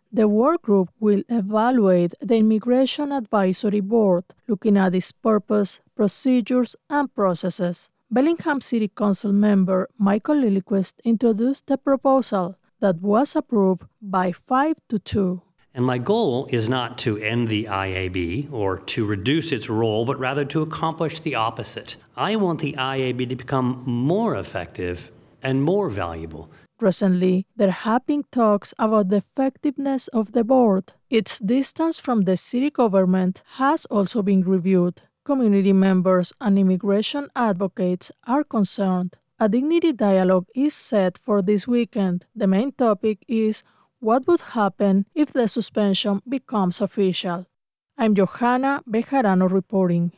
The work group will evaluate the Immigration Advisory Board, looking at its purpose, procedures, and processes. Bellingham City Council member Michael Lilliquist introduced the proposal that was approved by 5-2. And my goal is not to end the IAB or to reduce its role, but rather to accomplish the opposite. I want the IAB to become more effective and more valuable. Recently, there have been talks about the effectiveness of the board. Its distance from the city government has also been reviewed. Community members and immigration advocates are concerned. A dignity dialogue is set for this weekend. The main topic is what would happen if the suspension becomes official. I'm Johanna Bejarano reporting.